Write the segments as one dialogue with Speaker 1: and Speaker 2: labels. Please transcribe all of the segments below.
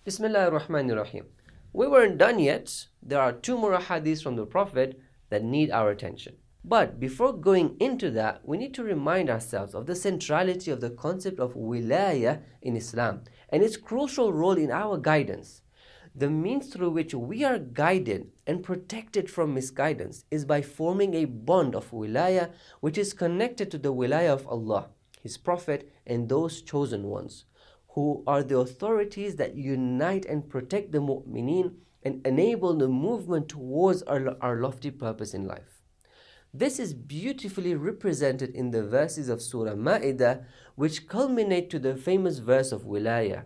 Speaker 1: Bismillah ar-Rahman ar-Rahim. We weren't done yet. There are two more hadiths from the Prophet that need our attention. But before going into that, we need to remind ourselves of the centrality of the concept of wilayah in Islam and its crucial role in our guidance. The means through which we are guided and protected from misguidance is by forming a bond of wilayah which is connected to the wilayah of Allah, His Prophet, and those chosen ones, who are the authorities that unite and protect the mu'mineen and enable the movement towards our lofty purpose in life. This is beautifully represented in the verses of Surah Ma'idah, which culminate to the famous verse of wilayah.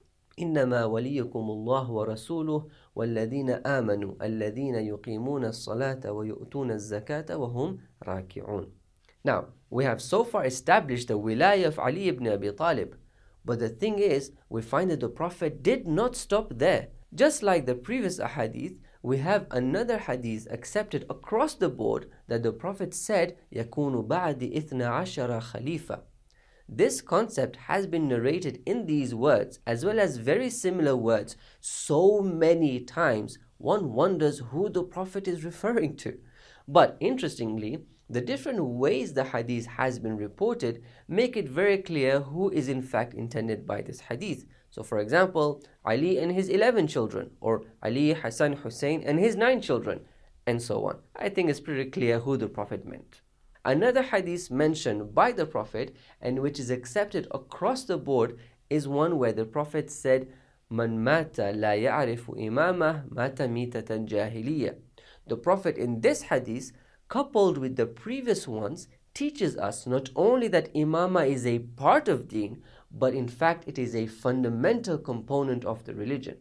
Speaker 1: إنما وليكم الله ورسوله والذين آمنوا الذين يقيمون الصلاة ويؤتون الزكاة وهم راكعون. Now, we have so far established the wilayah of Ali ibn Abi Talib, but the thing is, we find that the Prophet did not stop there. Just like the previous ahadith, we have another hadith accepted across the board that the Prophet said, يَكُونُ بَعْدِ إِثْنَ عَشَرَ خَلِيفَةً. This concept has been narrated in these words as well as very similar words so many times, one wonders who the Prophet is referring to. But interestingly, the different ways the hadith has been reported make it very clear who is in fact intended by this hadith. So for example, Ali and his 11 children, or Ali, Hassan, Hussein and his 9 children, and so on. I think it's pretty clear who the Prophet meant. Another hadith mentioned by the Prophet and which is accepted across the board is one where the Prophet said, "Man mata la ya'rifu imamah mata mitatan jahiliya." The Prophet in this hadith, coupled with the previous ones, teaches us not only that imamah is a part of deen, but in fact it is a fundamental component of the religion.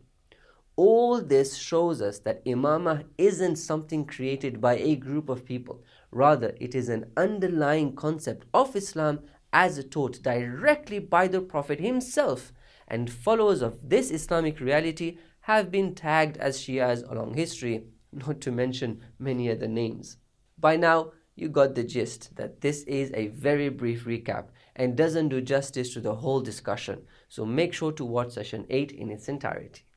Speaker 1: All this shows us that imamah isn't something created by a group of people. Rather, it is an underlying concept of Islam as taught directly by the Prophet himself, and followers of this Islamic reality have been tagged as Shias along history, not to mention many other names. By now, you got the gist that this is a very brief recap and doesn't do justice to the whole discussion, so make sure to watch session 8 in its entirety.